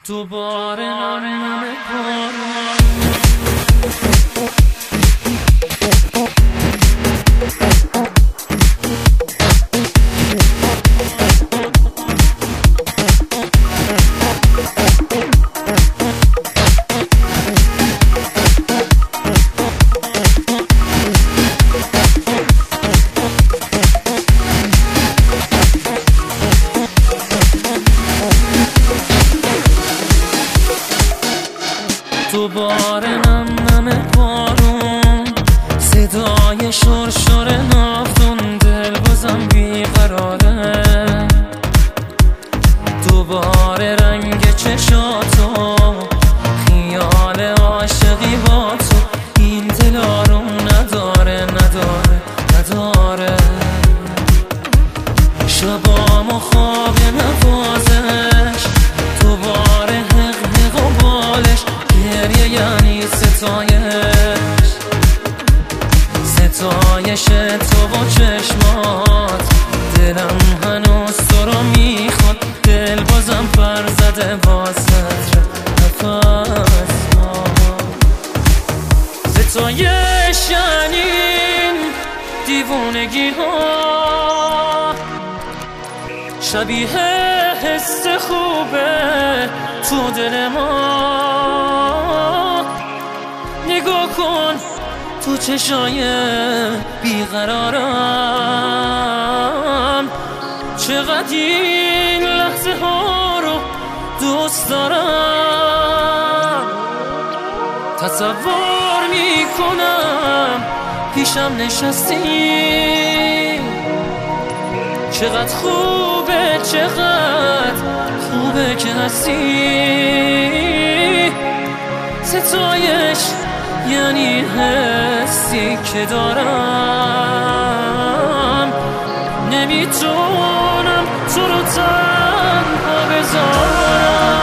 دوباره نام باران دوباره نم بارون، صدای شرشر نافتون، دل بازم بیقراره. دوباره رنگ چشاتو، خیال عاشقی با تو، این دل آروم نداره. شبام و خواب نوازش، دوباره حق و بالش، گریه یعنی ستایش تو و چشمات. دلم هنوز تو رو میخواد، دل بازم پر زده واسه نفس. ستایش یعنی دیوونگی ها، شبیه حس خوبه تو دل ما. نگاه کن تو چشای بیقرارم، چقدر این لحظه ها رو دوست دارم. تصور میکنم پیشم نشستی، چقدر خوبه که هستی. ستایش یعنی حسی که دارم، نمیتونم تو رو تنها بذارم.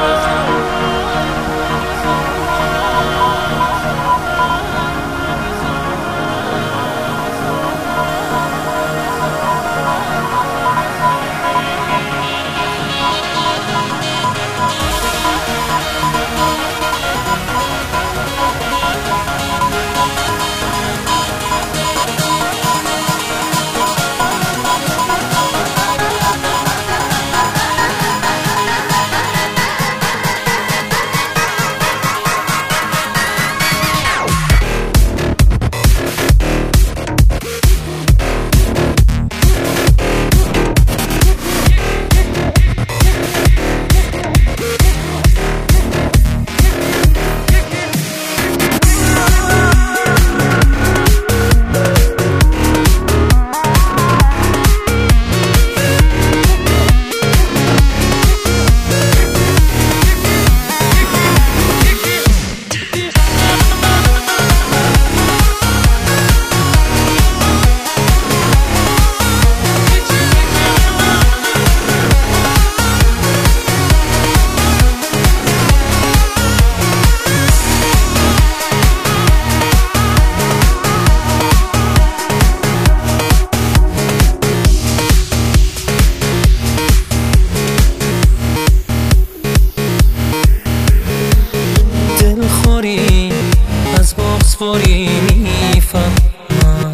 از بغض‌خوری میفهمم،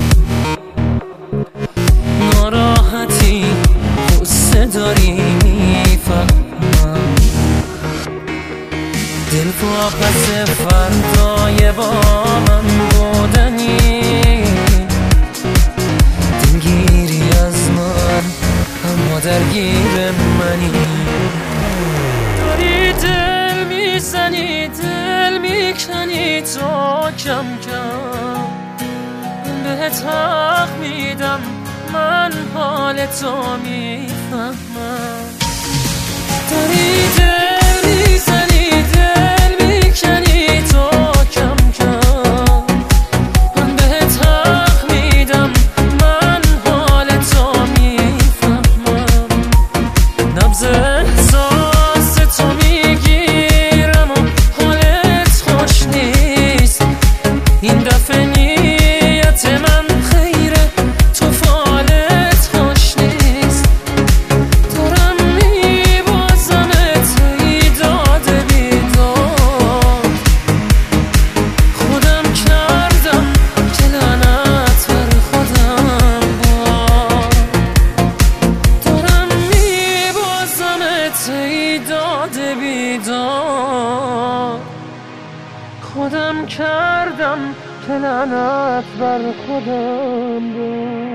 ناراحتی غصه داری میفهمم. دل واپس فردای با من بودنی، دلگیری از من اما درگیر منی. داری دل میزنی، دل میکنی تو کم کم، بهت حق میدم، من حال تو میفهمم. داری دل میزنی، دل میکنی تو کم کم، من بهت حق میدم، من حال تو میفهمم. نبض احساس تو میگیرم و حالت خوش نیست، این دفعه نیت من خیره، تو فالت خوش نیست. دارم میبازمت ای داد قصه ای داده بیدار خودم کردم که لعنت بر خودم بود.